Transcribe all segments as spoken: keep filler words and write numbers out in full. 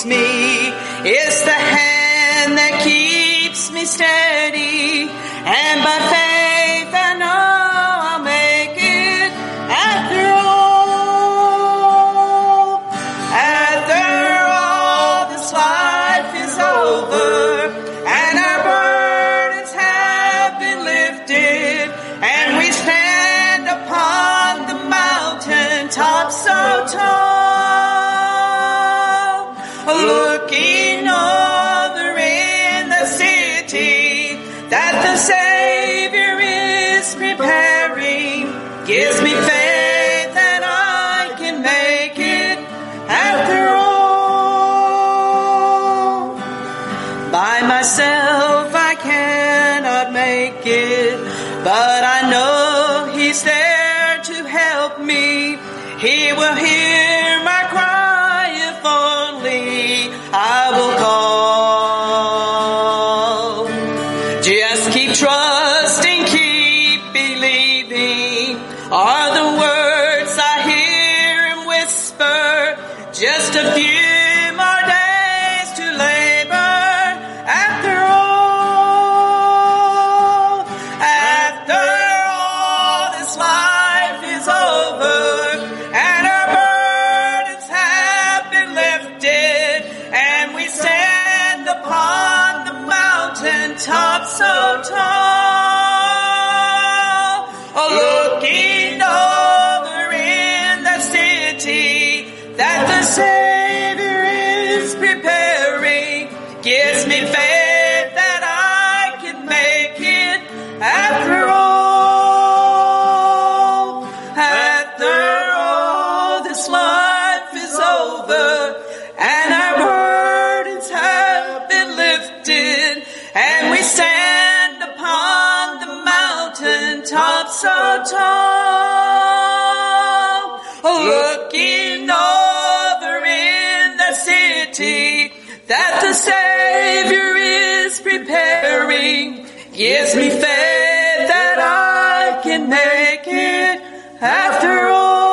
keeps me. It's the hand that keeps me steady. And by faith I know I'll make it after all. After all, this life is over, and our burdens have been lifted, and we stand upon the mountain top so tall, looking over in the city that the Savior is preparing. Gives me faith that I can make it after all. By myself I cannot make it, but I know He's there to help me. He will hear my cry if only I will call. Just keep trusting, keep believing, are the words I hear Him whisper. Just a few more days to labor after all. After all, this life is over, and our burdens have been lifted, and we stand upon the mountain top so tall, looking over in the city that the Savior is preparing. Gives me faith that I can make it after all. After all, this life is over, and our burdens have been lifted, and we stand upon the mountain top so tall, looking over in the city that the Savior is preparing. Gives me faith that I can make it after all.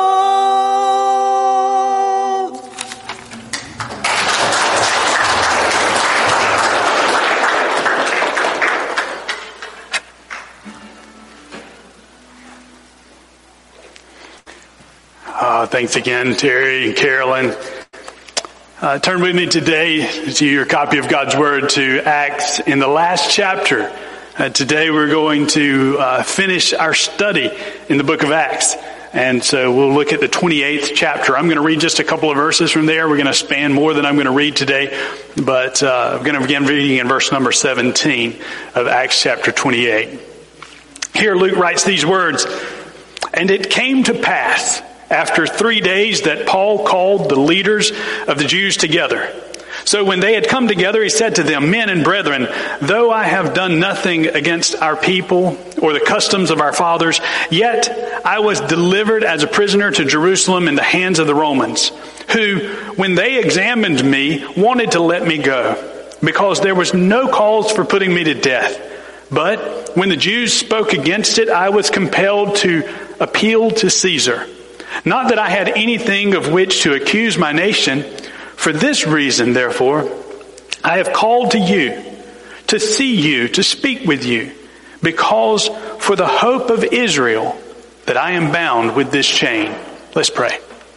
Uh, thanks again, Terry and Carolyn. Uh, turn with me today to your copy of God's Word to Acts in the last chapter. Uh, today we're going to uh, finish our study in the book of Acts. And so we'll look at the twenty-eighth chapter. I'm going to read just a couple of verses from there. We're going to span more than I'm going to read today. But uh, I'm going to begin reading in verse number seventeen of Acts chapter twenty-eight. Here Luke writes these words, "And it came to pass after three days that Paul called the leaders of the Jews together. So when they had come together, he said to them, 'Men and brethren, though I have done nothing against our people or the customs of our fathers, yet I was delivered as a prisoner to Jerusalem in the hands of the Romans, who, when they examined me, wanted to let me go, because there was no cause for putting me to death. But when the Jews spoke against it, I was compelled to appeal to Caesar. Not that I had anything of which to accuse my nation. For this reason, therefore, I have called to you, to see you, to speak with you, because for the hope of Israel that I am bound with this chain.'" Let's pray.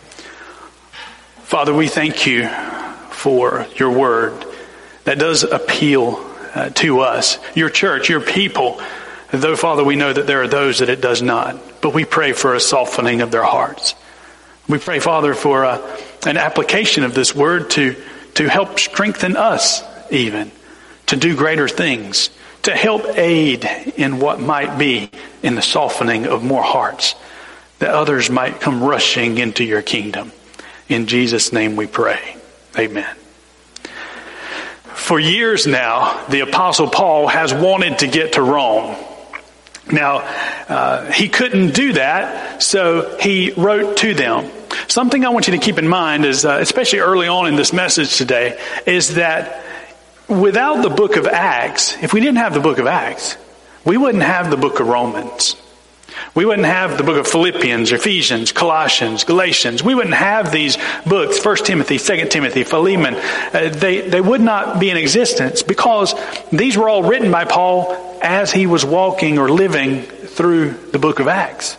Father, we thank you for your word that does appeal uh, to us, your church, your people. Though, Father, we know that there are those that it does not. But we pray for a softening of their hearts. We pray, Father, for uh, an application of this word to, to help strengthen us even, to do greater things, to help aid in what might be in the softening of more hearts, that others might come rushing into your kingdom. In Jesus' name we pray. Amen. For years now, the Apostle Paul has wanted to get to Rome. Now, uh, he couldn't do that, so he wrote to them. Something I want you to keep in mind is, uh, especially early on in this message today, is that without the book of Acts, if we didn't have the book of Acts, we wouldn't have the book of Romans. We wouldn't have the book of Philippians, Ephesians, Colossians, Galatians. We wouldn't have these books, First Timothy, Second Timothy, Philemon. Uh, they, they would not be in existence because these were all written by Paul as he was walking or living through the book of Acts.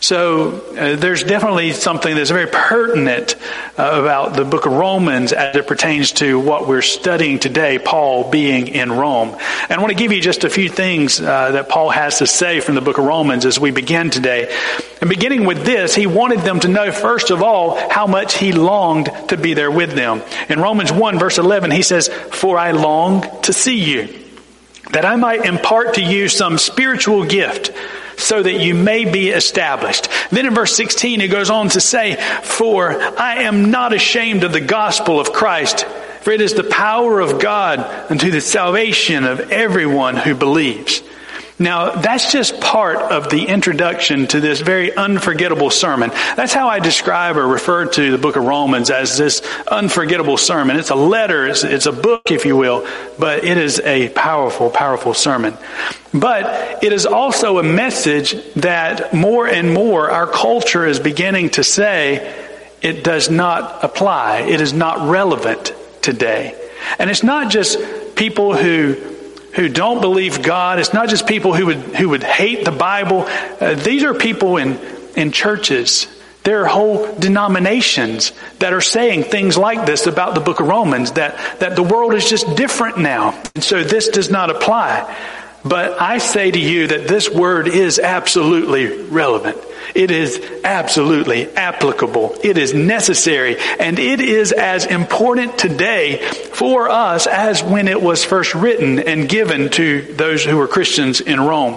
So uh, there's definitely something that's very pertinent uh, about the book of Romans as it pertains to what we're studying today, Paul being in Rome. And I want to give you just a few things uh, that Paul has to say from the book of Romans as we begin today. And beginning with this, he wanted them to know, first of all, how much he longed to be there with them. In Romans one, verse eleven, he says, "For I long to see you, that I might impart to you some spiritual gift, so that you may be established." Then in verse sixteen, he goes on to say, "For I am not ashamed of the gospel of Christ, for it is the power of God unto the salvation of everyone who believes." Now, that's just part of the introduction to this very unforgettable sermon. That's how I describe or refer to the book of Romans, as this unforgettable sermon. It's a letter, it's, it's a book, if you will, but it is a powerful, powerful sermon. But it is also a message that more and more our culture is beginning to say it does not apply. It is not relevant today. And it's not just people who who don't believe God. It's not just people who would who would hate the Bible. Uh, these are people in in churches. There are whole denominations that are saying things like this about the book of Romans, that that the world is just different now, and so this does not apply. But I say to you that this word is absolutely relevant. It is absolutely applicable. It is necessary. And it is as important today for us as when it was first written and given to those who were Christians in Rome.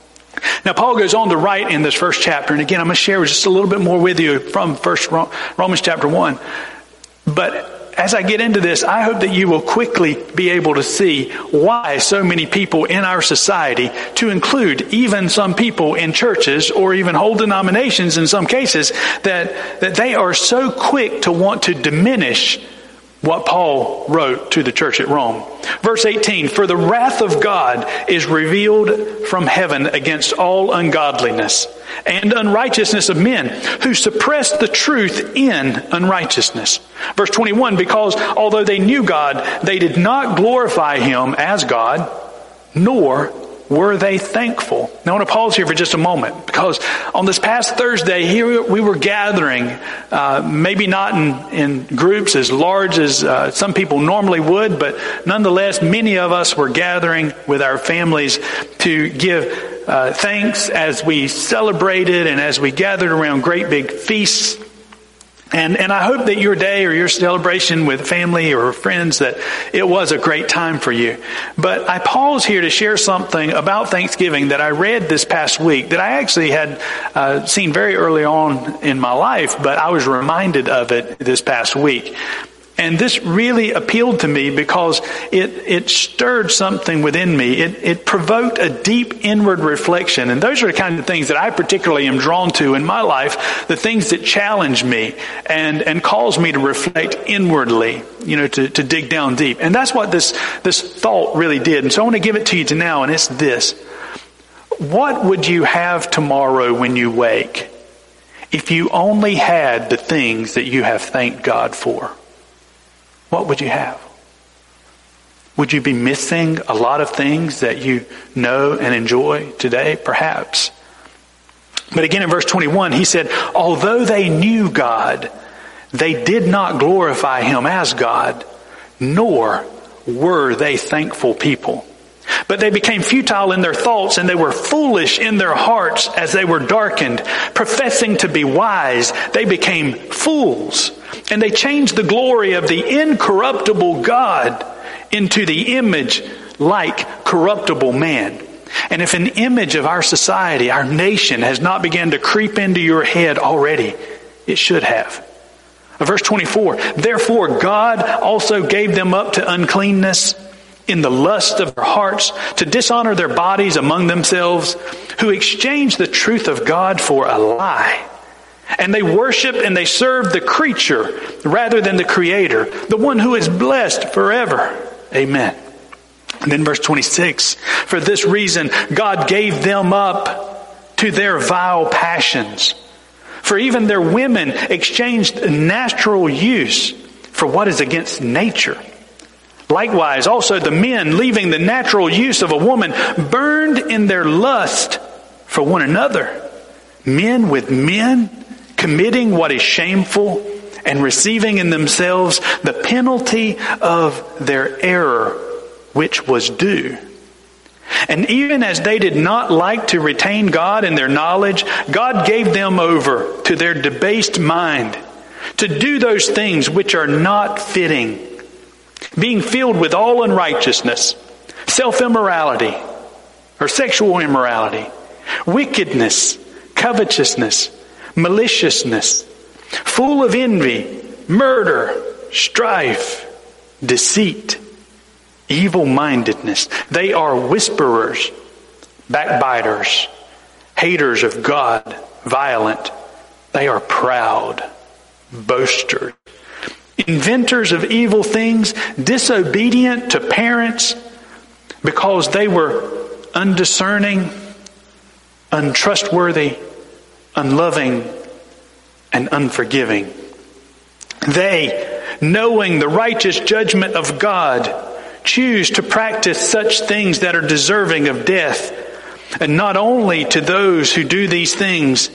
Now, Paul goes on to write in this first chapter. And again, I'm going to share just a little bit more with you from First Romans chapter one. But as I get into this, I hope that you will quickly be able to see why so many people in our society, to include even some people in churches or even whole denominations in some cases, that, that they are so quick to want to diminish what Paul wrote to the church at Rome. Verse eighteen, "For the wrath of God is revealed from heaven against all ungodliness and unrighteousness of men who suppress the truth in unrighteousness." Verse twenty-one, "Because although they knew God, they did not glorify Him as God, nor were they thankful." Now I want to pause here for just a moment, because on this past Thursday, here we were gathering, uh, maybe not in, in groups as large as uh, some people normally would, but nonetheless, many of us were gathering with our families to give uh, thanks as we celebrated and as we gathered around great big feasts. And and I hope that your day or your celebration with family or friends, that it was a great time for you. But I pause here to share something about Thanksgiving that I read this past week that I actually had uh, seen very early on in my life, but I was reminded of it this past week. And this really appealed to me because it, it stirred something within me. It, it provoked a deep inward reflection. And those are the kind of things that I particularly am drawn to in my life, the things that challenge me and, and cause me to reflect inwardly, you know, to, to dig down deep. And that's what this, this thought really did. And so I want to give it to you to now, and it's this. What would you have tomorrow when you wake if you only had the things that you have thanked God for? What would you have? Would you be missing a lot of things that you know and enjoy today? Perhaps. But again in verse twenty-one, he said, although they knew God, they did not glorify Him as God, nor were they thankful people. But they became futile in their thoughts, and they were foolish in their hearts as they were darkened. Professing to be wise, they became fools. And they changed the glory of the incorruptible God into the image like corruptible man. And if an image of our society, our nation, has not begun to creep into your head already, it should have. Verse twenty-four, therefore God also gave them up to uncleanness in the lust of their hearts, to dishonor their bodies among themselves, who exchanged the truth of God for a lie. And they worship and they serve the creature rather than the Creator, the one who is blessed forever. Amen. And then verse twenty-six, for this reason God gave them up to their vile passions. For even their women exchanged natural use for what is against nature. Likewise, also the men, leaving the natural use of a woman, burned in their lust for one another. Men with men, committing what is shameful, and receiving in themselves the penalty of their error, which was due. And even as they did not like to retain God in their knowledge, God gave them over to their debased mind, to do those things which are not fitting, being filled with all unrighteousness, self-immorality, or sexual immorality, wickedness, covetousness, maliciousness, full of envy, murder, strife, deceit, evil-mindedness. They are whisperers, backbiters, haters of God, violent. They are proud, boasters, inventors of evil things, disobedient to parents because they were undiscerning, untrustworthy, unloving, and unforgiving. They, knowing the righteous judgment of God, choose to practice such things that are deserving of death. And not only to those who do these things,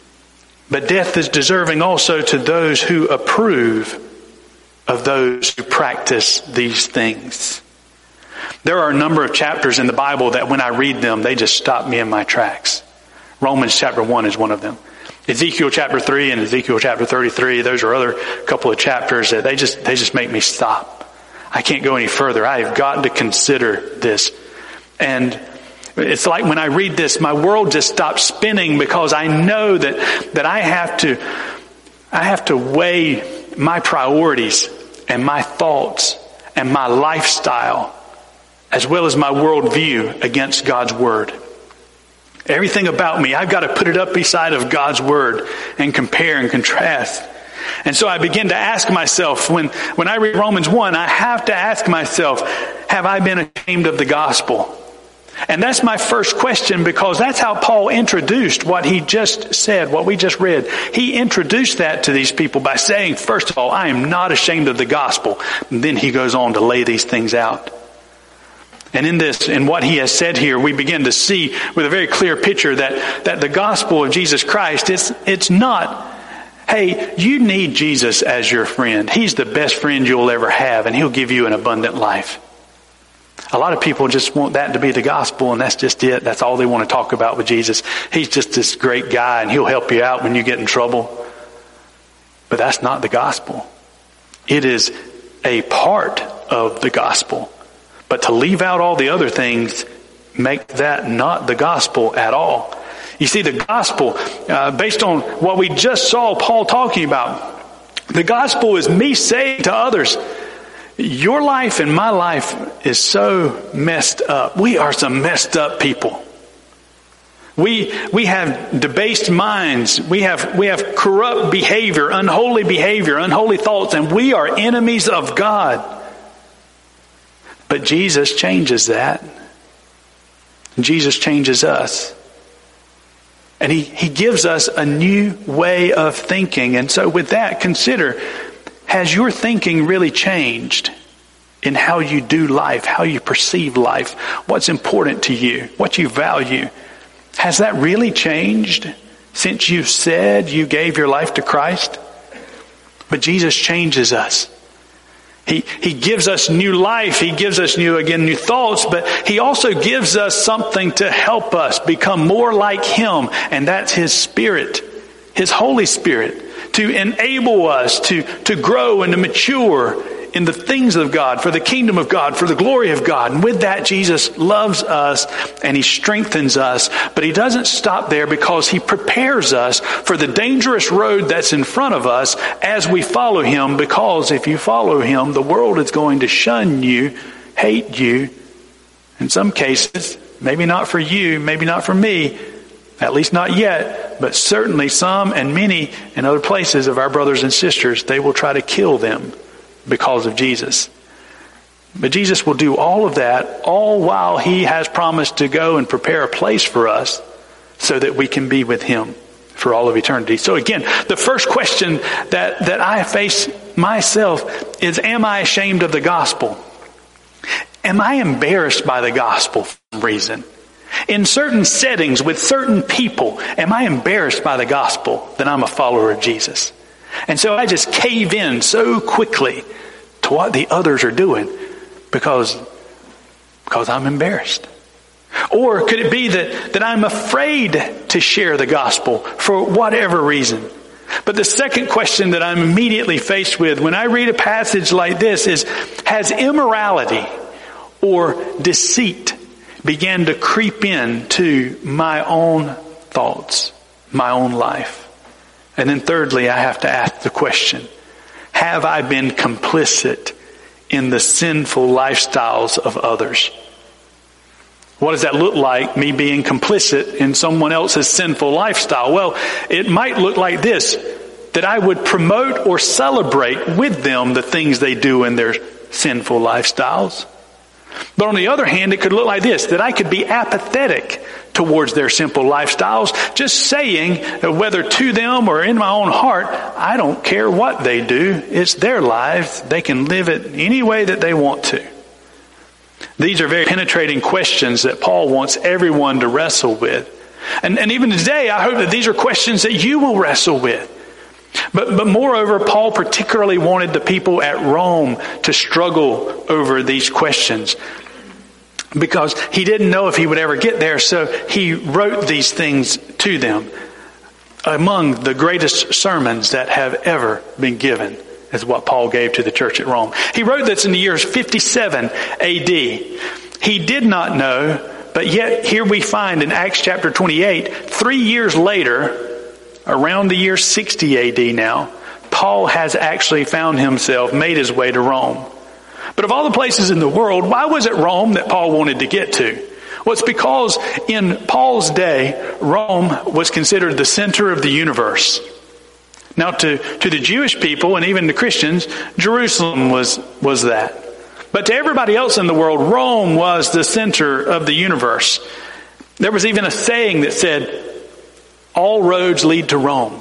but death is deserving also to those who approve of those who practice these things. There are a number of chapters in the Bible that when I read them, they just stop me in my tracks. Romans chapter one is one of them. Ezekiel chapter three and Ezekiel chapter thirty-three, those are other couple of chapters that they just, they just make me stop. I can't go any further. I have got to consider this. And it's like when I read this, my world just stops spinning because I know that, that I have to, I have to weigh my priorities and my thoughts and my lifestyle as well as my worldview against God's Word. Everything about me, I've got to put it up beside of God's Word and compare and contrast. And so I begin to ask myself, when, when I read Romans one, I have to ask myself, have I been ashamed of the gospel? And that's my first question, because that's how Paul introduced what he just said, what we just read. He introduced that to these people by saying, first of all, I am not ashamed of the gospel. And then he goes on to lay these things out. And in this, in what he has said here, we begin to see with a very clear picture that, that the gospel of Jesus Christ, it's, it's not, hey, you need Jesus as your friend. He's the best friend you'll ever have, and he'll give you an abundant life. A lot of people just want that to be the gospel, and that's just it. That's all they want to talk about with Jesus. He's just this great guy, and he'll help you out when you get in trouble. But that's not the gospel. It is a part of the gospel. But to leave out all the other things, make that not the gospel at all. You see, the gospel, uh, based on what we just saw Paul talking about, the gospel is me saying to others, your life and my life is so messed up. We are some messed up people. We, we have debased minds. We have, we have corrupt behavior, unholy behavior, unholy thoughts, and we are enemies of God. But Jesus changes that. Jesus changes us. And he, he gives us a new way of thinking. And so with that, consider, has your thinking really changed in how you do life, how you perceive life, what's important to you, what you value? Has that really changed since you said you gave your life to Christ? But Jesus changes us. He, he gives us new life. He gives us new, again, new thoughts, but he also gives us something to help us become more like him. And that's his Spirit, his Holy Spirit, to enable us to, to grow and to mature in the things of God, for the kingdom of God, for the glory of God. And with that, Jesus loves us and he strengthens us. But he doesn't stop there, because he prepares us for the dangerous road that's in front of us as we follow him. Because if you follow him, the world is going to shun you, hate you. In some cases, maybe not for you, maybe not for me, at least not yet, but certainly some and many in other places of our brothers and sisters, they will try to kill them because of Jesus. But Jesus will do all of that, all while he has promised to go and prepare a place for us so that we can be with him for all of eternity. So again, the first question that, that I face myself is, am I ashamed of the gospel? Am I embarrassed by the gospel for some reason? In certain settings with certain people, am I embarrassed by the gospel that I'm a follower of Jesus? And so I just cave in so quickly to what the others are doing because, because I'm embarrassed. Or could it be that, that I'm afraid to share the gospel for whatever reason? But the second question that I'm immediately faced with when I read a passage like this is, has immorality or deceit began to creep into my own thoughts, my own life? And then thirdly, I have to ask the question, have I been complicit in the sinful lifestyles of others? What does that look like, me being complicit in someone else's sinful lifestyle? Well, it might look like this, that I would promote or celebrate with them the things they do in their sinful lifestyles. But on the other hand, it could look like this, that I could be apathetic towards their simple lifestyles, just saying, whether to them or in my own heart, I don't care what they do. It's their lives. They can live it any way that they want to. These are very penetrating questions that Paul wants everyone to wrestle with. And, and even today, I hope that these are questions that you will wrestle with. But, but moreover, Paul particularly wanted the people at Rome to struggle over these questions because he didn't know if he would ever get there. So he wrote these things to them. Among the greatest sermons that have ever been given is what Paul gave to the church at Rome. He wrote this in the years fifty-seven A D. He did not know, but yet here we find in Acts chapter twenty-eight, three years later, around the year sixty A D now, Paul has actually found himself, made his way to Rome. But of all the places in the world, why was it Rome that Paul wanted to get to? Well, it's because in Paul's day, Rome was considered the center of the universe. Now to, to the Jewish people and even the Christians, Jerusalem was, was that. But to everybody else in the world, Rome was the center of the universe. There was even a saying that said, all roads lead to Rome.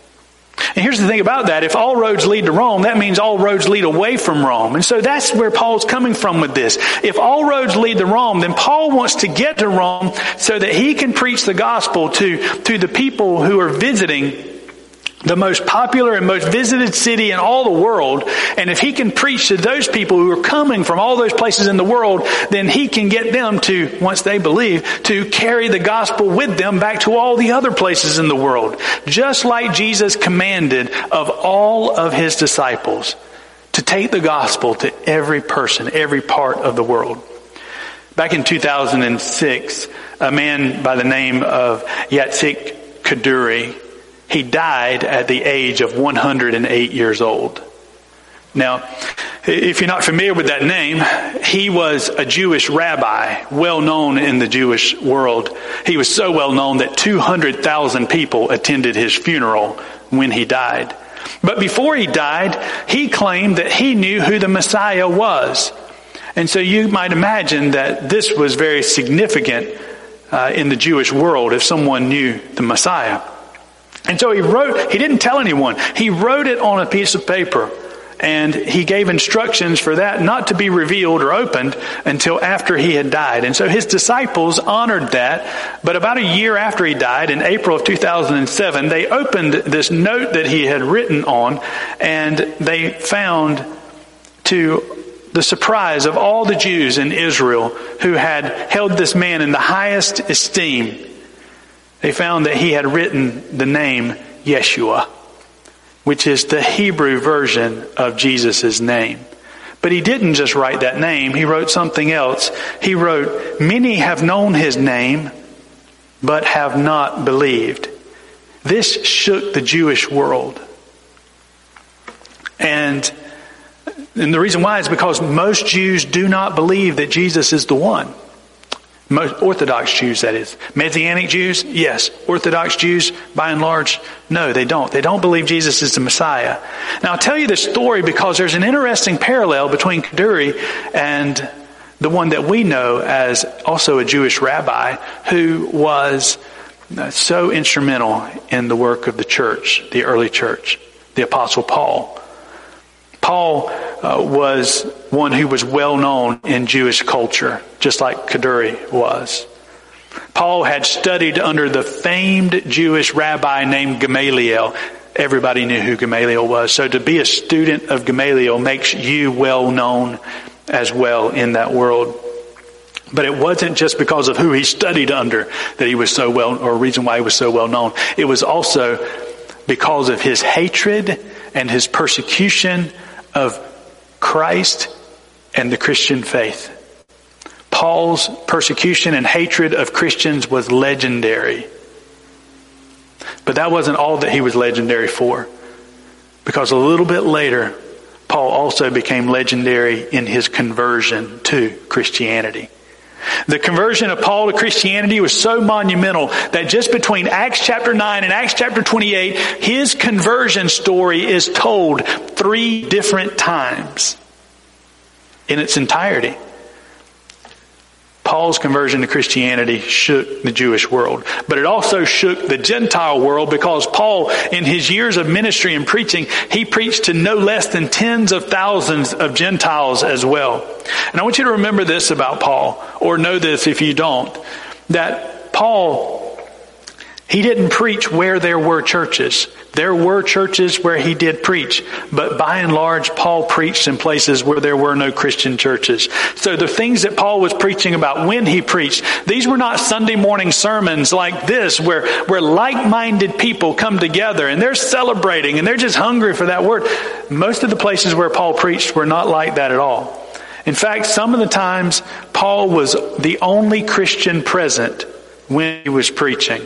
And here's the thing about that. If all roads lead to Rome, that means all roads lead away from Rome. And so that's where Paul's coming from with this. If all roads lead to Rome, then Paul wants to get to Rome so that he can preach the gospel to, to the people who are visiting the most popular and most visited city in all the world. And if he can preach to those people who are coming from all those places in the world, then he can get them to, once they believe, to carry the gospel with them back to all the other places in the world. Just like Jesus commanded of all of his disciples to take the gospel to every person, every part of the world. Back in two thousand six, a man by the name of Yitzhak Kaduri, he died at the age of one hundred eight years old. Now, if you're not familiar with that name, he was a Jewish rabbi, well known in the Jewish world. He was so well known that two hundred thousand people attended his funeral when he died. But before he died, he claimed that he knew who the Messiah was. And so you might imagine that this was very significant uh, in the Jewish world if someone knew the Messiah. And so he wrote, he didn't tell anyone. He wrote it on a piece of paper. And he gave instructions for that not to be revealed or opened until after he had died. And so his disciples honored that. But about a year after he died, in April of two thousand seven, they opened this note that he had written on. And they found, to the surprise of all the Jews in Israel who had held this man in the highest esteem, they found that he had written the name Yeshua, which is the Hebrew version of Jesus' name. But he didn't just write that name. He wrote something else. He wrote, many have known his name, but have not believed. This shook the Jewish world. And, and the reason why is because most Jews do not believe that Jesus is the one. Most Orthodox Jews, that is. Messianic Jews, yes. Orthodox Jews, by and large, no, they don't. They don't believe Jesus is the Messiah. Now, I'll tell you this story because there's an interesting parallel between Kaduri and the one that we know as also a Jewish rabbi who was uh, so instrumental in the work of the church, the early church, the Apostle Paul. Paul uh, was one who was well known in Jewish culture, just like Kaduri was. Paul had studied under the famed Jewish rabbi named Gamaliel. Everybody knew who Gamaliel was. So to be a student of Gamaliel makes you well known as well in that world. But it wasn't just because of who he studied under that he was so well, or reason why he was so well known. It was also because of his hatred and his persecution of Christ and the Christian faith. Paul's persecution and hatred of Christians was legendary. But that wasn't all that he was legendary for. Because a little bit later, Paul also became legendary in his conversion to Christianity. The conversion of Paul to Christianity was so monumental that just between Acts chapter nine and Acts chapter twenty-eight, his conversion story is told three different times in its entirety. Paul's conversion to Christianity shook the Jewish world, but it also shook the Gentile world because Paul, in his years of ministry and preaching, he preached to no less than tens of thousands of Gentiles as well. And I want you to remember this about Paul, or know this if you don't, that Paul, he didn't preach where there were churches. There were churches where he did preach, but by and large, Paul preached in places where there were no Christian churches. So the things that Paul was preaching about when he preached, these were not Sunday morning sermons like this, where, where like-minded people come together and they're celebrating and they're just hungry for that word. Most of the places where Paul preached were not like that at all. In fact, some of the times, Paul was the only Christian present when he was preaching.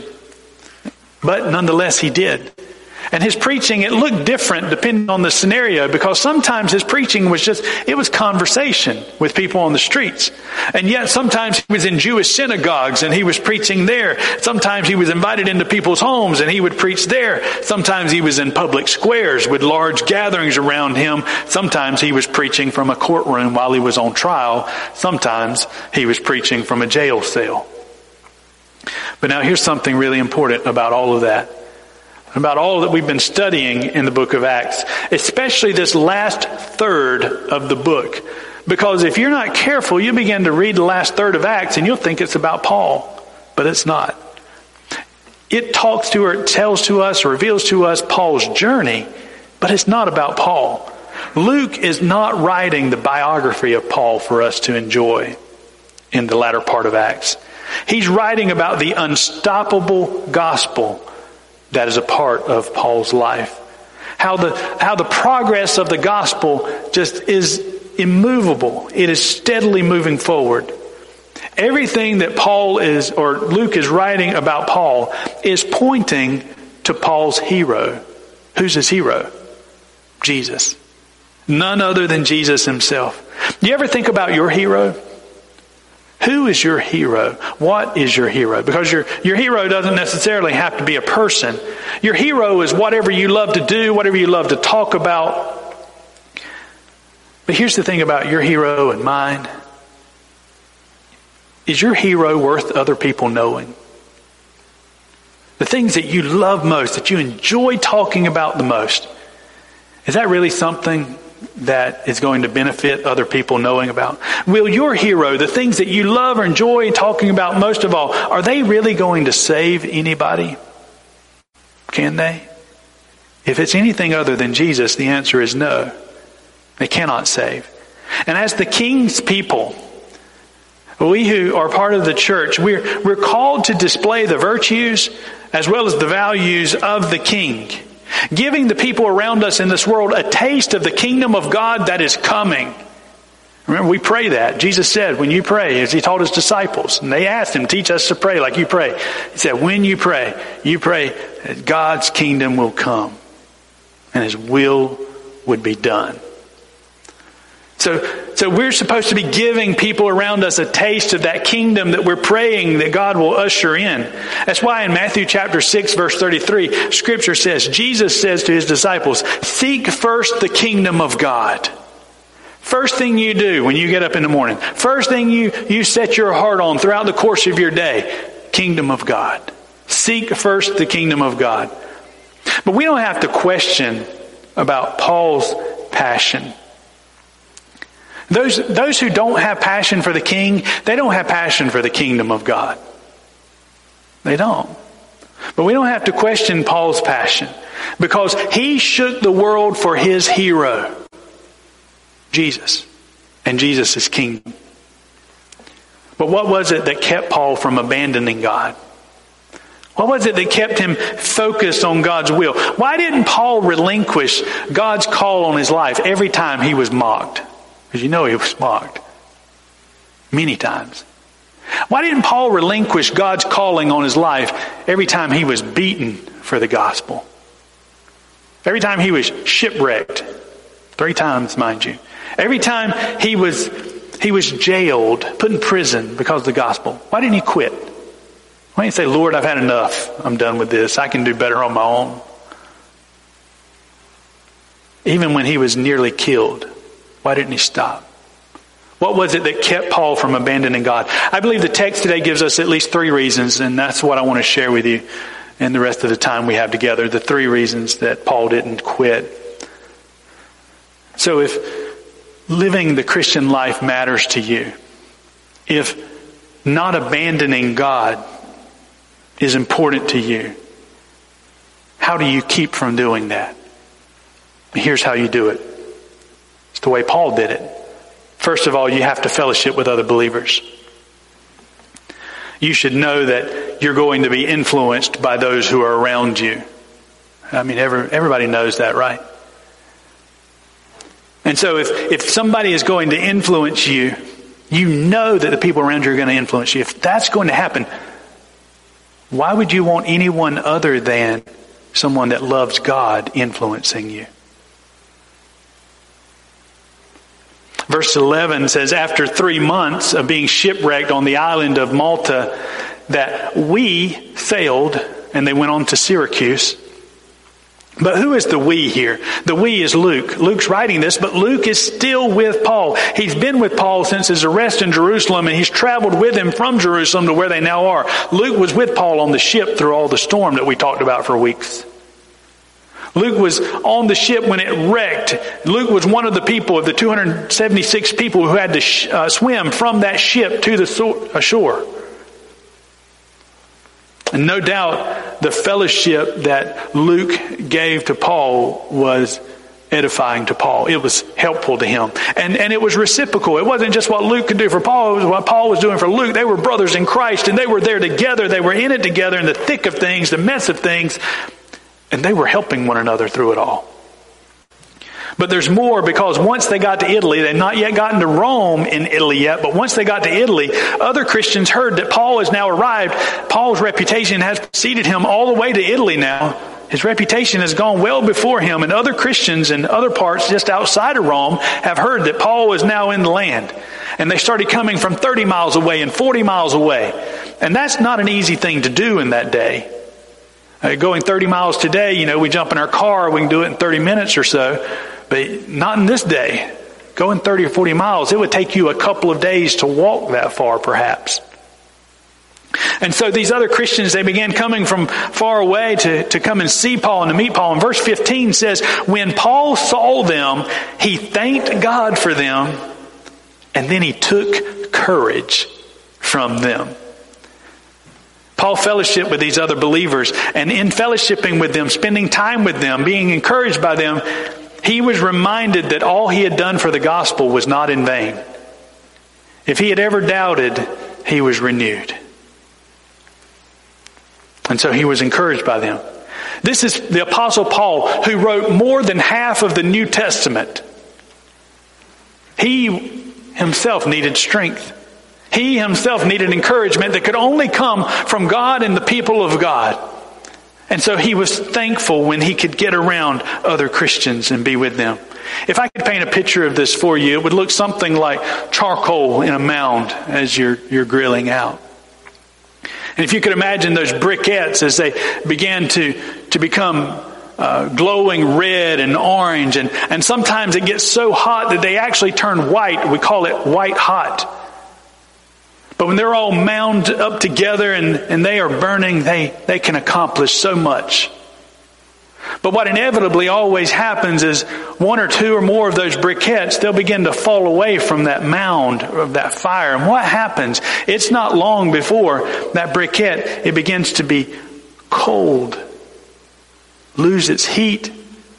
But nonetheless, he did. And his preaching, it looked different depending on the scenario, because sometimes his preaching was just, it was conversation with people on the streets. And yet sometimes he was in Jewish synagogues and he was preaching there. Sometimes he was invited into people's homes and he would preach there. Sometimes he was in public squares with large gatherings around him. Sometimes he was preaching from a courtroom while he was on trial. Sometimes he was preaching from a jail cell. But now here's something really important about all of that. About all that we've been studying in the book of Acts, especially this last third of the book. Because if you're not careful, you begin to read the last third of Acts and you'll think it's about Paul, but it's not. It talks to or it tells to us or reveals to us Paul's journey, but it's not about Paul. Luke is not writing the biography of Paul for us to enjoy in the latter part of Acts. He's writing about the unstoppable gospel that is a part of Paul's life. How the, how the progress of the gospel just is immovable. It is steadily moving forward. Everything that Paul is, or Luke is writing about Paul, is pointing to Paul's hero. Who's his hero? Jesus. None other than Jesus himself. Do you ever think about your hero? Who is your hero? What is your hero? Because your, your hero doesn't necessarily have to be a person. Your hero is whatever you love to do, whatever you love to talk about. But here's the thing about your hero and mine. Is your hero worth other people knowing? The things that you love most, that you enjoy talking about the most, is that really something that is going to benefit other people knowing about? Will your hero, the things that you love or enjoy talking about most of all, are they really going to save anybody? Can they? If it's anything other than Jesus, the answer is no. They cannot save. And as the King's people, we who are part of the church, we're, we're called to display the virtues as well as the values of the King, giving the people around us in this world a taste of the kingdom of God that is coming. Remember, we pray that. Jesus said, when you pray, as he taught his disciples, and they asked him, teach us to pray like you pray. He said, when you pray, you pray that God's kingdom will come and his will would be done. So, so we're supposed to be giving people around us a taste of that kingdom that we're praying that God will usher in. That's why in Matthew chapter six, verse thirty-three, Scripture says, Jesus says to his disciples, seek first the kingdom of God. First thing you do when you get up in the morning. First thing you, you set your heart on throughout the course of your day. Kingdom of God. Seek first the kingdom of God. But we don't have to question about Paul's passion. Those, those who don't have passion for the king, they don't have passion for the kingdom of God. They don't. But we don't have to question Paul's passion, because he shook the world for his hero, Jesus, and Jesus' kingdom. But what was it that kept Paul from abandoning God? What was it that kept him focused on God's will? Why didn't Paul relinquish God's call on his life every time he was mocked? Because you know he was mocked many times. Why didn't Paul relinquish God's calling on his life every time he was beaten for the gospel? Every time he was shipwrecked, three times, mind you. Every time he was he was jailed, put in prison because of the gospel. Why didn't he quit? Why didn't he say, Lord, I've had enough. I'm done with this. I can do better on my own. Even when he was nearly killed, why didn't he stop? What was it that kept Paul from abandoning God? I believe the text today gives us at least three reasons, and that's what I want to share with you in the rest of the time we have together. The three reasons that Paul didn't quit. So if living the Christian life matters to you, if not abandoning God is important to you, how do you keep from doing that? Here's how you do it. It's the way Paul did it. First of all, you have to fellowship with other believers. You should know that you're going to be influenced by those who are around you. I mean, every, everybody knows that, right? And so if, if somebody is going to influence you, you know that the people around you are going to influence you. If that's going to happen, why would you want anyone other than someone that loves God influencing you? Verse eleven says, after three months of being shipwrecked on the island of Malta, that we sailed, and they went on to Syracuse. But who is the we here? The we is Luke. Luke's writing this, but Luke is still with Paul. He's been with Paul since his arrest in Jerusalem, and he's traveled with him from Jerusalem to where they now are. Luke was with Paul on the ship through all the storm that we talked about for weeks. Luke was on the ship when it wrecked. Luke was one of the people of the two hundred seventy-six people who had to sh- uh, swim from that ship to the so- shore. And no doubt the fellowship that Luke gave to Paul was edifying to Paul. It was helpful to him. And, and it was reciprocal. It wasn't just what Luke could do for Paul. It was what Paul was doing for Luke. They were brothers in Christ, and they were there together. They were in it together in the thick of things, the mess of things. And they were helping one another through it all. But there's more, because once they got to Italy, they'd not yet gotten to Rome in Italy yet, but once they got to Italy, other Christians heard that Paul has now arrived. Paul's reputation has preceded him all the way to Italy now. His reputation has gone well before him, and other Christians in other parts just outside of Rome have heard that Paul is now in the land. And they started coming from thirty miles away and forty miles away. And that's not an easy thing to do in that day. Uh, going thirty miles today, you know, we jump in our car, we can do it in thirty minutes or so. But not in this day. Going thirty or forty miles, it would take you a couple of days to walk that far, perhaps. And so these other Christians, they began coming from far away to, to come and see Paul and to meet Paul. And verse fifteen says, when Paul saw them, he thanked God for them, and then he took courage from them. Paul fellowshiped with these other believers, and in fellowshipping with them, spending time with them, being encouraged by them, he was reminded that all he had done for the gospel was not in vain. If he had ever doubted, he was renewed. And so he was encouraged by them. This is the Apostle Paul, who wrote more than half of the New Testament. He himself needed strength. He himself needed encouragement that could only come from God and the people of God. And so he was thankful when he could get around other Christians and be with them. If I could paint a picture of this for you, it would look something like charcoal in a mound as you're, you're grilling out. And if you could imagine those briquettes as they began to, to become uh, glowing red and orange, and, and sometimes it gets so hot that they actually turn white. We call it white hot. But when they're all mound up together and, and they are burning, they, they can accomplish so much. But what inevitably always happens is one or two or more of those briquettes, they'll begin to fall away from that mound of that fire. And what happens? It's not long before that briquette, it begins to be cold, lose its heat,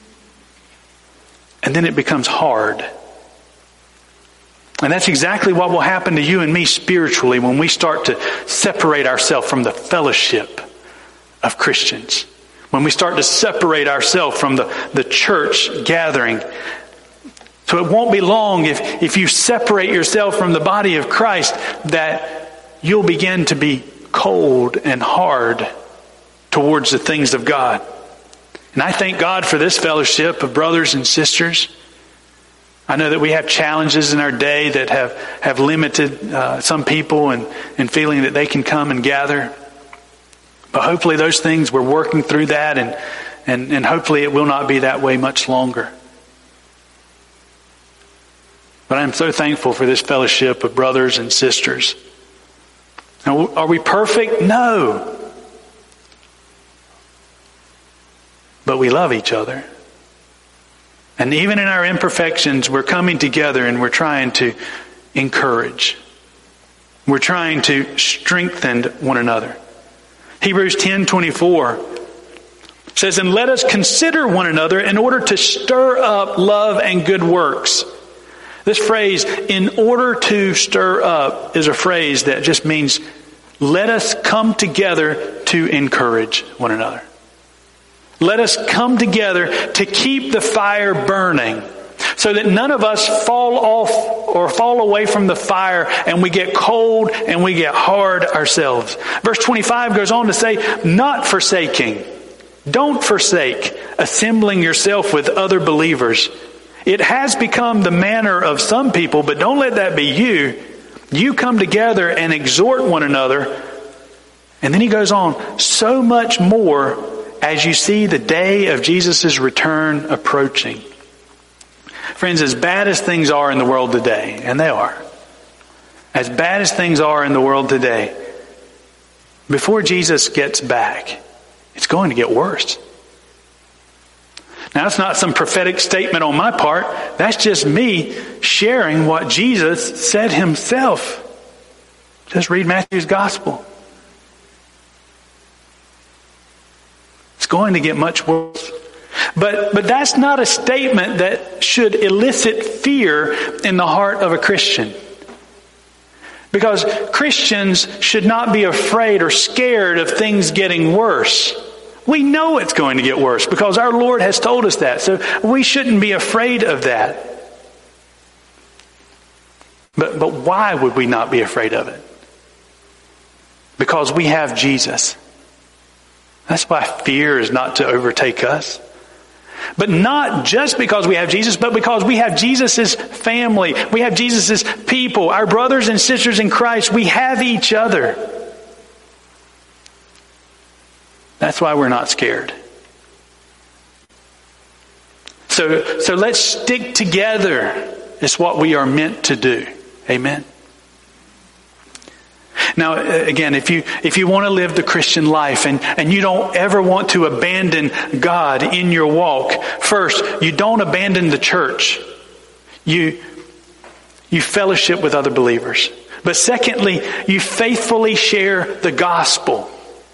and then it becomes hard. And that's exactly what will happen to you and me spiritually when we start to separate ourselves from the fellowship of Christians. When we start to separate ourselves from the, the church gathering. So it won't be long if, if you separate yourself from the body of Christ that you'll begin to be cold and hard towards the things of God. And I thank God for this fellowship of brothers and sisters. I know that we have challenges in our day that have, have limited uh, some people and, and feeling that they can come and gather. But hopefully those things, we're working through that, and, and, and hopefully it will not be that way much longer. But I'm so thankful for this fellowship of brothers and sisters. Now, are we perfect? No. But we love each other. And even in our imperfections, we're coming together and we're trying to encourage. We're trying to strengthen one another. Hebrews ten twenty-four says, "And let us consider one another in order to stir up love and good works." This phrase, "in order to stir up," is a phrase that just means let us come together to encourage one another. Let us come together to keep the fire burning so that none of us fall off or fall away from the fire and we get cold and we get hard ourselves. Verse twenty-five goes on to say, "Not forsaking." Don't forsake assembling yourself with other believers. It has become the manner of some people, but don't let that be you. You come together and exhort one another. And then he goes on, "So much more as you see the day of Jesus' return approaching." Friends, as bad as things are in the world today, and they are, as bad as things are in the world today, before Jesus gets back, it's going to get worse. Now, that's not some prophetic statement on my part. That's just me sharing what Jesus said himself. Just read Matthew's gospel. It's going to get much worse. But but that's not a statement that should elicit fear in the heart of a Christian. Because Christians should not be afraid or scared of things getting worse. We know it's going to get worse because our Lord has told us that. So we shouldn't be afraid of that. But but why would we not be afraid of it? Because we have Jesus. That's why fear is not to overtake us. But not just because we have Jesus, but because we have Jesus' family. We have Jesus' people, our brothers and sisters in Christ. We have each other. That's why we're not scared. So, so let's stick together. It's what we are meant to do. Amen. Now, again, if you if you want to live the Christian life and, and you don't ever want to abandon God in your walk, first, you don't abandon the church. You, you fellowship with other believers. But secondly, you faithfully share the gospel.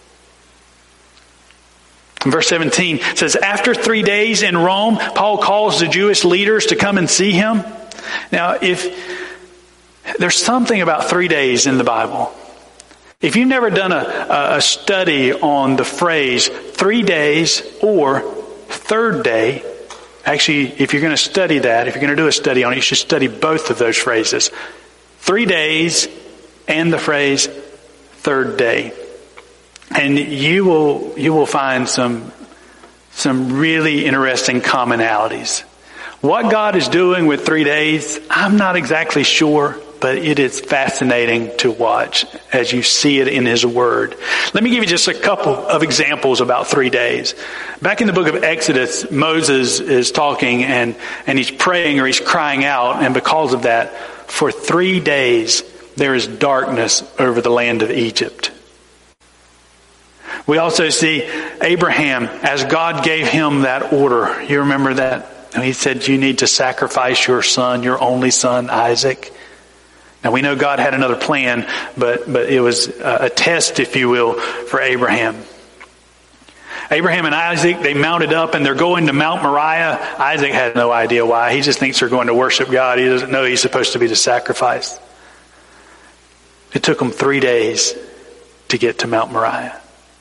Verse seventeen says, "After three days in Rome, Paul calls the Jewish leaders to come and see him." Now, if there's something about three days in the Bible. If you've never done a, a study on the phrase three days or third day, actually, if you're going to study that, if you're going to do a study on it, you should study both of those phrases. Three days and the phrase third day. And you will you will find some some really interesting commonalities. What God is doing with three days, I'm not exactly sure, but it is fascinating to watch as you see it in His Word. Let me give you just a couple of examples about three days. Back in the book of Exodus, Moses is talking and, and he's praying or he's crying out, and because of that, for three days there is darkness over the land of Egypt. We also see Abraham, as God gave him that order. You remember that? He said, you need to sacrifice your son, your only son, Isaac. Now we know God had another plan, but, but it was a test, if you will, for Abraham. Abraham and Isaac, they mounted up and they're going to Mount Moriah. Isaac has no idea why. He just thinks they're going to worship God. He doesn't know he's supposed to be the sacrifice. It took them three days to get to Mount Moriah.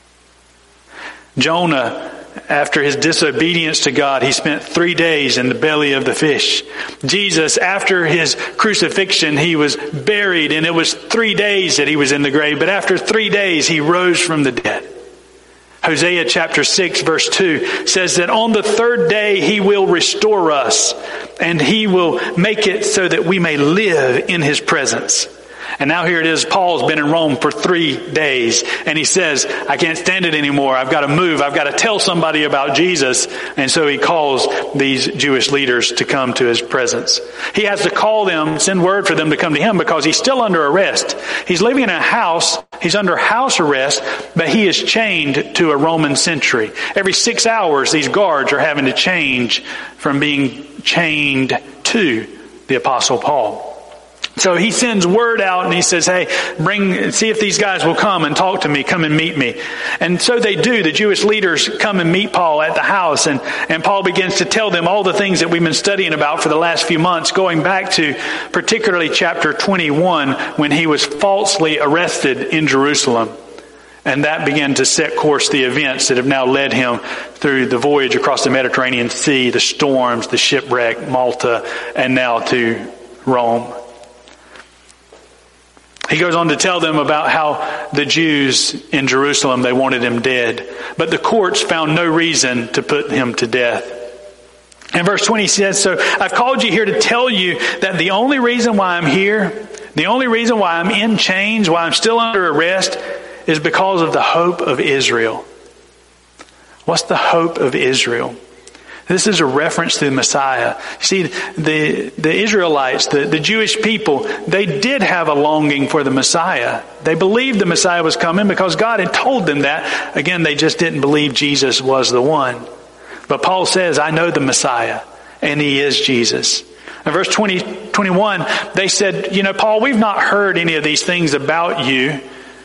Jonah, after his disobedience to God, he spent three days in the belly of the fish. Jesus, after his crucifixion, he was buried, and it was three days that he was in the grave. But after three days, he rose from the dead. Hosea chapter six verse two says that on the third day he will restore us, and he will make it so that we may live in his presence. And now here it is, Paul's been in Rome for three days. And he says, I can't stand it anymore. I've got to move. I've got to tell somebody about Jesus. And so he calls these Jewish leaders to come to his presence. He has to call them, send word for them to come to him, because he's still under arrest. He's living in a house. He's under house arrest, but he is chained to a Roman sentry. Every six hours, these guards are having to change from being chained to the Apostle Paul. So he sends word out and he says, hey, bring, see if these guys will come and talk to me, come and meet me. And so they do. The Jewish leaders come and meet Paul at the house, and, and Paul begins to tell them all the things that we've been studying about for the last few months, going back to particularly chapter twenty-one, when he was falsely arrested in Jerusalem. And that began to set course the events that have now led him through the voyage across the Mediterranean Sea, the storms, the shipwreck, Malta, and now to Rome. He goes on to tell them about how the Jews in Jerusalem, they wanted him dead. But the courts found no reason to put him to death. And verse twenty says, so I've called you here to tell you that the only reason why I'm here, the only reason why I'm in chains, why I'm still under arrest, is because of the hope of Israel. What's the hope of Israel? This is a reference to the Messiah. See, the, the Israelites, the, the Jewish people, they did have a longing for the Messiah. They believed the Messiah was coming because God had told them that. Again, they just didn't believe Jesus was the one. But Paul says, I know the Messiah, and he is Jesus. In verse twenty, twenty-one, they said, you know, Paul, we've not heard any of these things about you.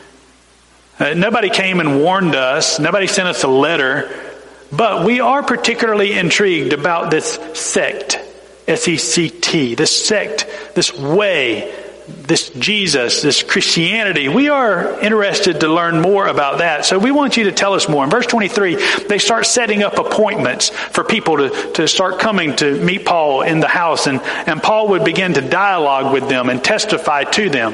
Uh, nobody came and warned us. Nobody sent us a letter. But we are particularly intrigued about this sect, S E C T, this sect, this way, this Jesus, this Christianity. We are interested to learn more about that. So we want you to tell us more. In verse twenty-three, they start setting up appointments for people to, to start coming to meet Paul in the house. And, and Paul would begin to dialogue with them and testify to them.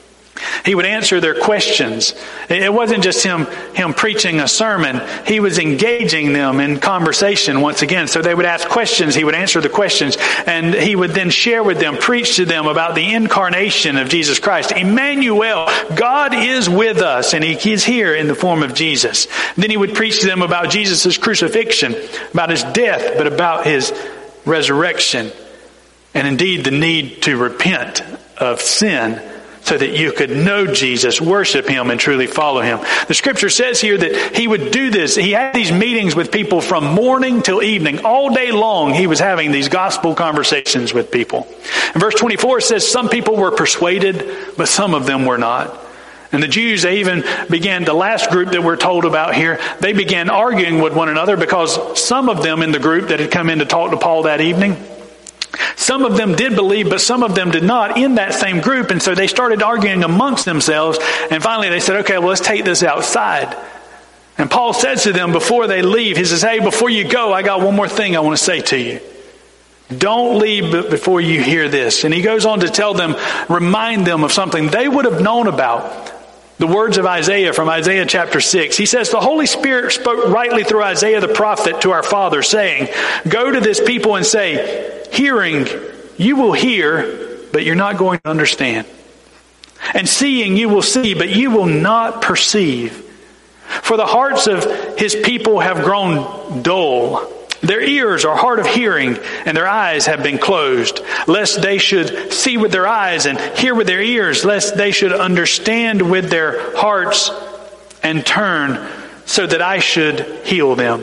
He would answer their questions. It wasn't just him, him preaching a sermon. He was engaging them in conversation once again. So they would ask questions. He would answer the questions. And he would then share with them, preach to them about the incarnation of Jesus Christ. Emmanuel, God is with us, and he is here in the form of Jesus. Then he would preach to them about Jesus' crucifixion, about his death, but about his resurrection. And indeed the need to repent of sin, so that you could know Jesus, worship him, and truly follow him. The scripture says here that he would do this. He had these meetings with people from morning till evening. All day long he was having these gospel conversations with people. In verse twenty-four it says some people were persuaded, but some of them were not. And the Jews, they even began, the last group that we're told about here, they began arguing with one another, because some of them in the group that had come in to talk to Paul that evening, some of them did believe, but some of them did not in that same group. And so they started arguing amongst themselves. And finally they said, okay, well, let's take this outside. And Paul says to them before they leave, he says, hey, before you go, I got one more thing I want to say to you. Don't leave before you hear this. And he goes on to tell them, remind them of something they would have known about. The words of Isaiah from Isaiah chapter six. He says, the Holy Spirit spoke rightly through Isaiah the prophet to our father, saying, go to this people and say, hearing, you will hear, but you're not going to understand. And seeing, you will see, but you will not perceive. For the hearts of his people have grown dull. Their ears are hard of hearing, and their eyes have been closed, lest they should see with their eyes and hear with their ears, lest they should understand with their hearts and turn, so that I should heal them.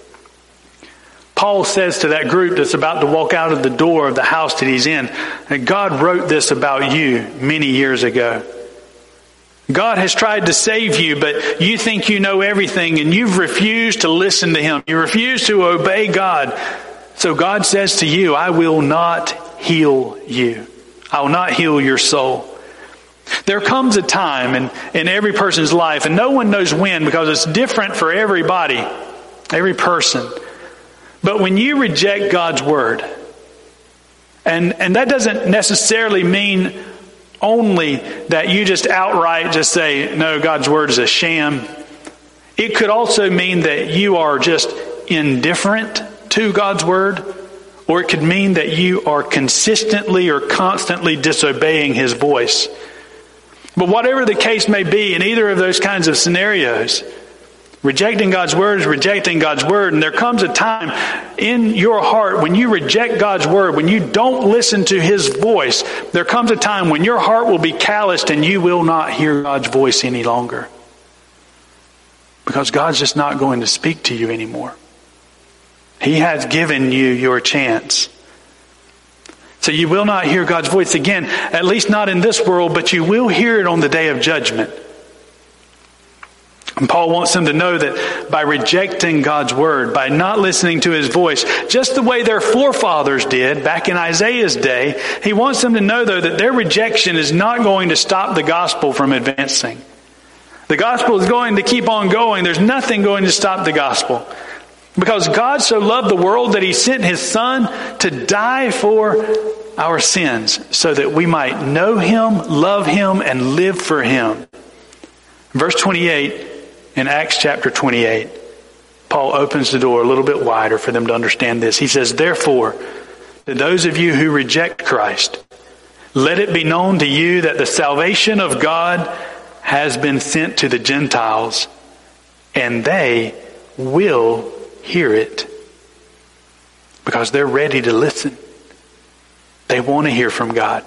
Paul says to that group that's about to walk out of the door of the house that he's in, that God wrote this about you many years ago. God has tried to save you, but you think you know everything and you've refused to listen to Him. You refuse to obey God. So God says to you, I will not heal you. I will not heal your soul. There comes a time in, in every person's life, and no one knows when because it's different for everybody, every person. But when you reject God's Word, and, and that doesn't necessarily mean only that you just outright just say, no, God's Word is a sham. It could also mean that you are just indifferent to God's Word, or it could mean that you are consistently or constantly disobeying His voice. But whatever the case may be, in either of those kinds of scenarios, rejecting God's Word is rejecting God's Word. And there comes a time in your heart when you reject God's Word, when you don't listen to His voice, there comes a time when your heart will be calloused and you will not hear God's voice any longer. Because God's just not going to speak to you anymore. He has given you your chance. So you will not hear God's voice again, at least not in this world, but you will hear it on the day of judgment. And Paul wants them to know that by rejecting God's Word, by not listening to His voice, just the way their forefathers did back in Isaiah's day, he wants them to know, though, that their rejection is not going to stop the gospel from advancing. The gospel is going to keep on going. There's nothing going to stop the gospel. Because God so loved the world that He sent His Son to die for our sins so that we might know Him, love Him, and live for Him. Verse twenty-eight, in Acts chapter twenty-eight, Paul opens the door a little bit wider for them to understand this. He says, therefore, to those of you who reject Christ, let it be known to you that the salvation of God has been sent to the Gentiles, and they will hear it because they're ready to listen. They want to hear from God.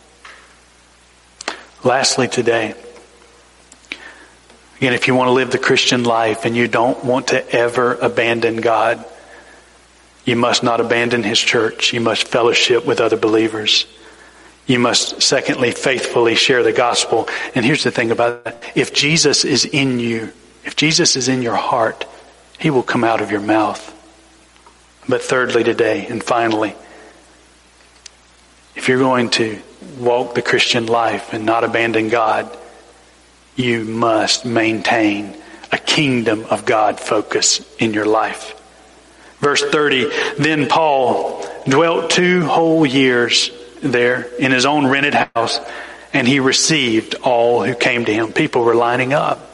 Lastly today, again, if you want to live the Christian life and you don't want to ever abandon God, you must not abandon His church. You must fellowship with other believers. You must, secondly, faithfully share the gospel. And here's the thing about that. If Jesus is in you, if Jesus is in your heart, He will come out of your mouth. But thirdly today, and finally, if you're going to walk the Christian life and not abandon God, you must maintain a kingdom of God focus in your life. Verse thirty, then Paul dwelt two whole years there in his own rented house, and he received all who came to him. People were lining up.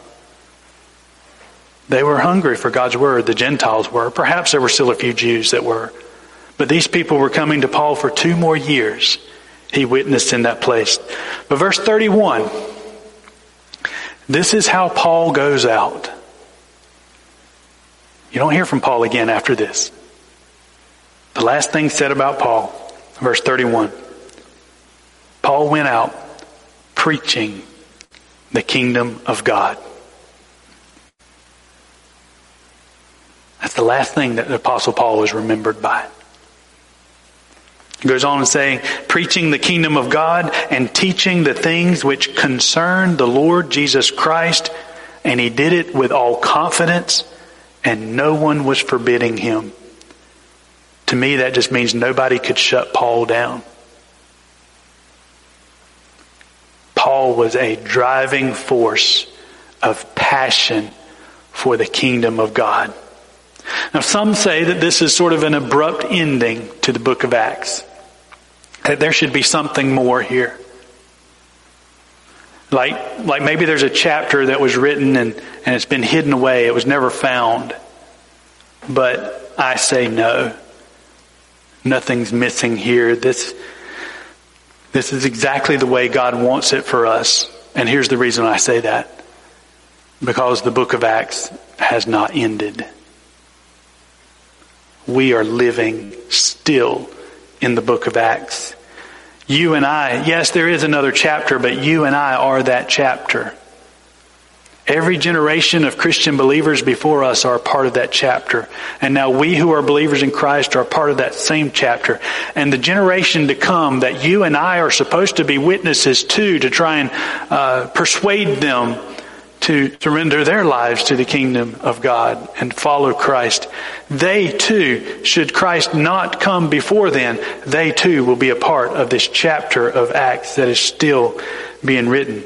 They were hungry for God's Word. The Gentiles were. Perhaps there were still a few Jews that were. But these people were coming to Paul for two more years. He witnessed in that place. But verse thirty-one, this is how Paul goes out. You don't hear from Paul again after this. The last thing said about Paul, verse thirty-one, Paul went out preaching the kingdom of God. That's the last thing that the Apostle Paul was remembered by. He goes on and saying, preaching the kingdom of God and teaching the things which concern the Lord Jesus Christ. And he did it with all confidence, and no one was forbidding him. To me, that just means nobody could shut Paul down. Paul was a driving force of passion for the kingdom of God. Now, some say that this is sort of an abrupt ending to the book of Acts. That there should be something more here. Like, like maybe there's a chapter that was written and, and it's been hidden away. It was never found. But I say no. Nothing's missing here. This, this is exactly the way God wants it for us. And here's the reason I say that. Because the book of Acts has not ended. we are living still in the book of Acts. You and I, yes, there is another chapter, but you and I are that chapter. Every generation of Christian believers before us are a part of that chapter. And now we who are believers in Christ are a part of that same chapter. And the generation to come that you and I are supposed to be witnesses to, to try and uh, persuade them to surrender their lives to the kingdom of God and follow Christ. They too, should Christ not come before then, they too will be a part of this chapter of Acts that is still being written.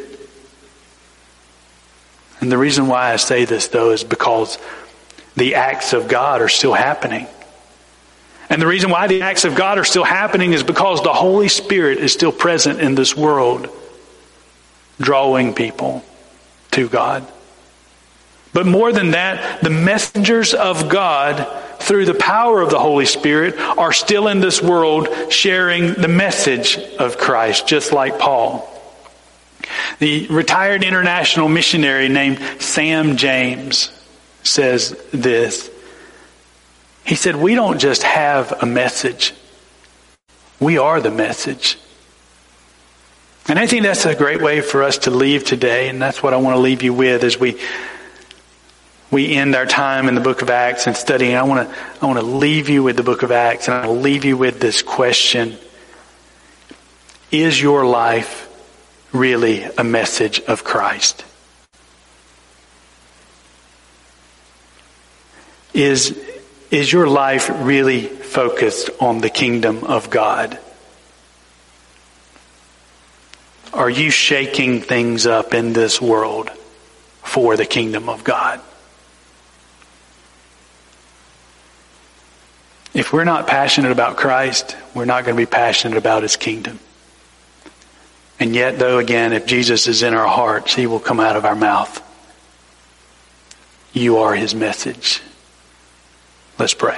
And the reason why I say this, though, is because the acts of God are still happening. And the reason why the acts of God are still happening is because the Holy Spirit is still present in this world, drawing people to God. But more than that, the messengers of God, through the power of the Holy Spirit, are still in this world sharing the message of Christ, just like Paul. The retired international missionary named Sam James says this. He said, we don't just have a message. We are the message. And I think that's a great way for us to leave today. And that's what I want to leave you with as we we end our time in the book of Acts and studying. I want to I want to leave you with the book of Acts, and I will leave you with this question. Is your life really a message of Christ? Is, is your life really focused on the kingdom of God? Are you shaking things up in this world for the kingdom of God? If we're not passionate about Christ, we're not going to be passionate about His kingdom. And yet, though, again, if Jesus is in our hearts, He will come out of our mouth. You are His message. Let's pray.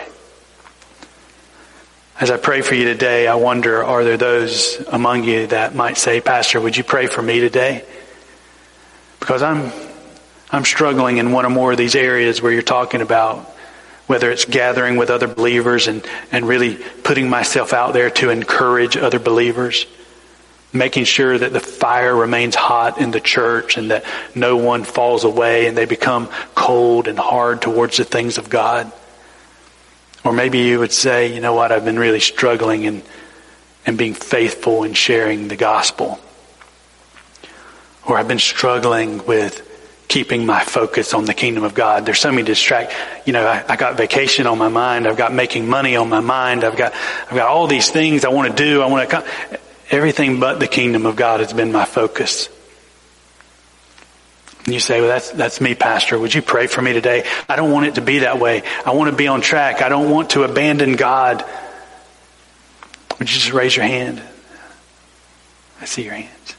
As I pray for you today, I wonder, are there those among you that might say, Pastor, would you pray for me today? Because I'm I'm struggling in one or more of these areas where you're talking about, whether it's gathering with other believers and, and really putting myself out there to encourage other believers, making sure that the fire remains hot in the church and that no one falls away and they become cold and hard towards the things of God. Or maybe you would say, you know what, I've been really struggling in, in being faithful in sharing the gospel. Or I've been struggling with keeping my focus on the kingdom of God. There's so many distract. You know, I, I got vacation on my mind. I've got making money on my mind. I've got, I've got all these things I want to do. I want to come. Everything but the kingdom of God has been my focus. And you say, well, that's, that's me, Pastor. Would you pray for me today? I don't want it to be that way. I want to be on track. I don't want to abandon God. Would you just raise your hand? I see your hands.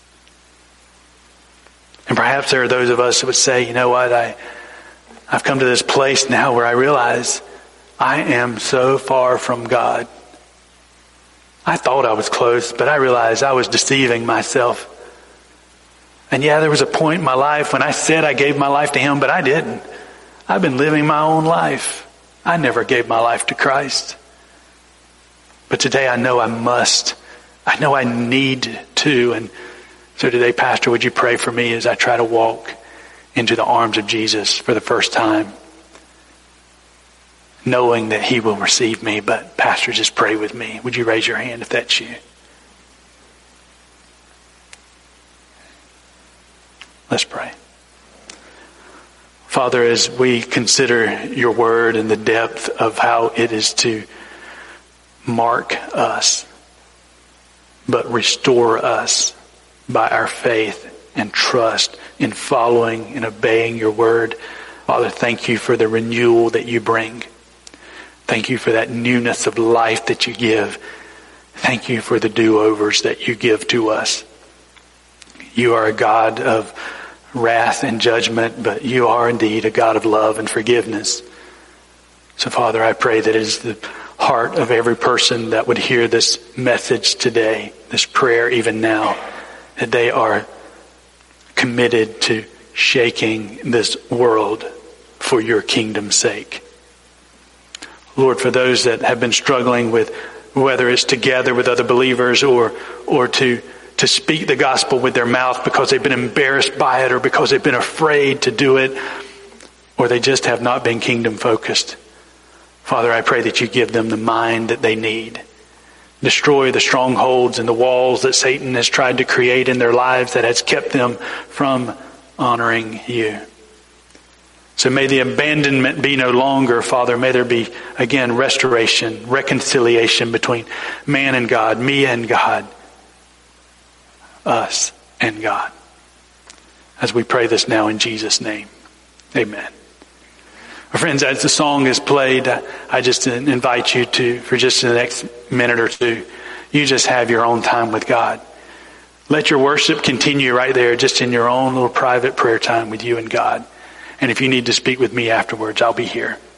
And perhaps there are those of us that would say, you know what, I, I've come to this place now where I realize I am so far from God. I thought I was close, but I realized I was deceiving myself. And yeah, there was a point in my life when I said I gave my life to Him, but I didn't. I've been living my own life. I never gave my life to Christ. But today I know I must. I know I need to. And so today, Pastor, would you pray for me as I try to walk into the arms of Jesus for the first time, knowing that He will receive me. But Pastor, just pray with me. Would you raise your hand if that's you? Let's pray. Father, as we consider your word and the depth of how it is to mark us, but restore us by our faith and trust in following and obeying your word. Father, thank you for the renewal that you bring. Thank you for that newness of life that you give. Thank you for the do-overs that you give to us. You are a God of wrath and judgment, but you are indeed a God of love and forgiveness. So, Father, I pray that it is the heart of every person that would hear this message today, this prayer even now, that they are committed to shaking this world for your kingdom's sake. Lord, for those that have been struggling with whether it's to gather with other believers or or to to speak the gospel with their mouth because they've been embarrassed by it or because they've been afraid to do it, or they just have not been kingdom focused. Father, I pray that you give them the mind that they need. Destroy the strongholds and the walls that Satan has tried to create in their lives that has kept them from honoring you. So may the abandonment be no longer, Father. May there be, again, restoration, reconciliation between man and God, me and God, us and God. As we pray this now in Jesus' name. Amen. Well, friends, as the song is played, I just invite you to, for just the next minute or two, you just have your own time with God. Let your worship continue right there, just in your own little private prayer time with you and God. And if you need to speak with me afterwards, I'll be here.